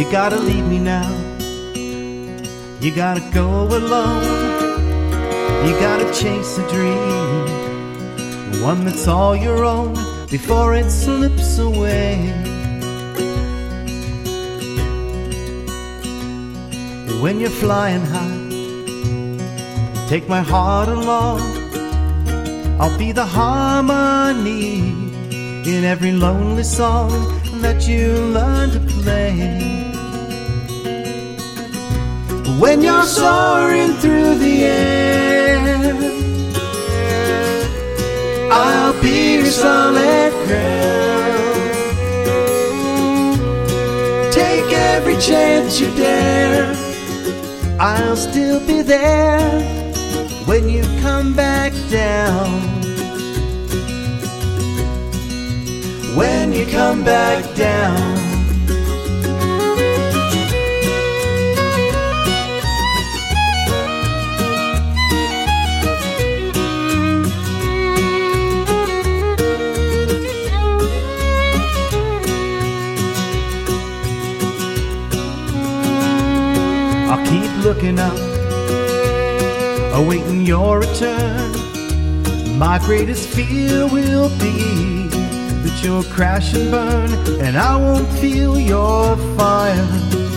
You gotta leave me now. You gotta go alone. You gotta chase a dream, one that's all your own, before it slips away. When you're flying high, take my heart along. I'll be the harmony in every lonely song that you learn to play. When you're soaring through the air, I'll be your solid ground. Take every chance you dare, I'll still be there when you come back down. When you come back down. I'll keep looking up, awaiting your return. My greatest fear will be that you'll crash and burn, and I won't feel your fire.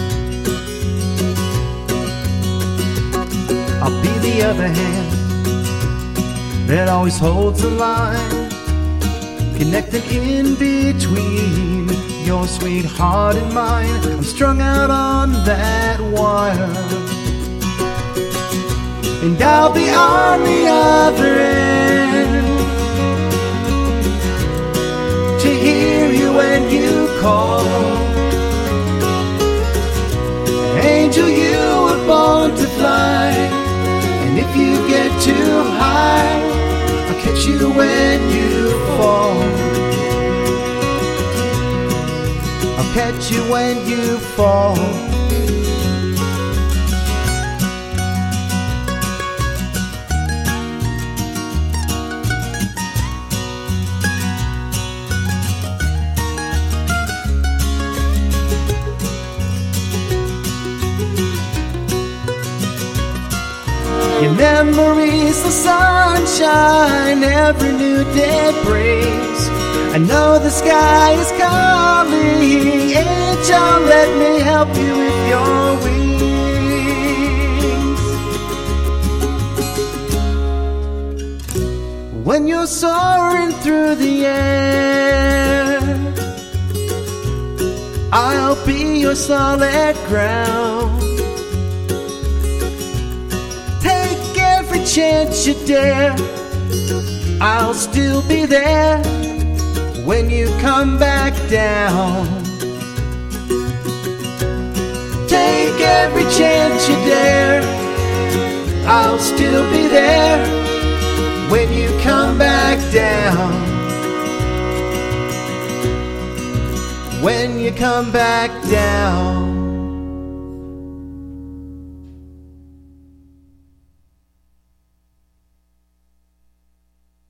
I'll be the other hand that always holds the line, connecting in between your sweet heart and mine. I'm strung out on that wire, and I'll be on the other end to hear you when you call. Angel, you were born to fly, and if you get too high, I'll catch you when you fall. I'll catch you when you fall. Your memories, the sunshine, every new day brings. I know the sky is calling. Angel, let me help you with your wings. When you're soaring through the air, I'll be your solid ground. Chance you dare, I'll still be there when you come back down. Take every chance you dare, I'll still be there when you come back down. When you come back down.